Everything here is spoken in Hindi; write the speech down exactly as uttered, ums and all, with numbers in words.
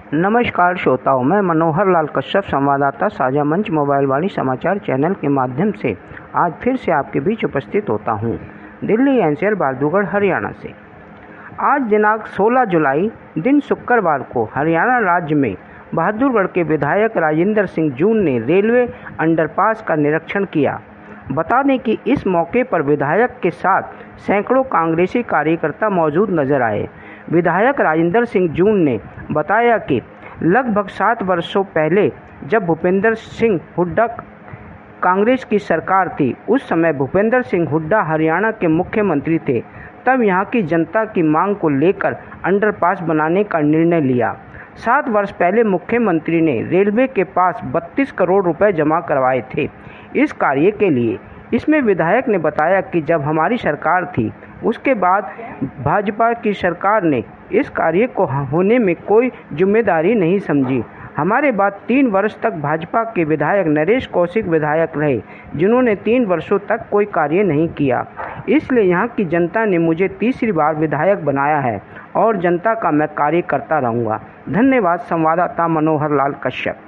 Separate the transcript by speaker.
Speaker 1: नमस्कार श्रोताओं, मैं मनोहर लाल कश्यप, संवाददाता साझा मंच मोबाइल वाणी समाचार चैनल के माध्यम से आज फिर से आपके बीच उपस्थित होता हूं। दिल्ली एनसीआर बहादुरगढ़ हरियाणा से आज दिनांक सोलह जुलाई दिन शुक्रवार को हरियाणा राज्य में बहादुरगढ़ के विधायक राजेंद्र सिंह जून ने रेलवे अंडरपास का निरीक्षण किया। बता दें कि इस मौके पर विधायक के साथ सैकड़ों कांग्रेसी कार्यकर्ता मौजूद नजर आए। विधायक राजेंद्र सिंह जून ने बताया कि लगभग सात वर्षों पहले जब भूपेंद्र सिंह हुड्डा कांग्रेस की सरकार थी, उस समय भूपेंद्र सिंह हुड्डा हरियाणा के मुख्यमंत्री थे। तब यहाँ की जनता की मांग को लेकर अंडरपास बनाने का निर्णय लिया। सात वर्ष पहले मुख्यमंत्री ने रेलवे के पास बत्तीस करोड़ रुपए जमा करवाए थे इस कार्य के लिए। इसमें विधायक ने बताया कि जब हमारी सरकार थी, उसके बाद भाजपा की सरकार ने इस कार्य को होने में कोई जिम्मेदारी नहीं समझी। हमारे बाद तीन वर्ष तक भाजपा के विधायक नरेश कौशिक विधायक रहे, जिन्होंने तीन वर्षों तक कोई कार्य नहीं किया। इसलिए यहाँ की जनता ने मुझे तीसरी बार विधायक बनाया है और जनता का मैं कार्य करता रहूँगा। धन्यवाद। संवाददाता मनोहर लाल कश्यप।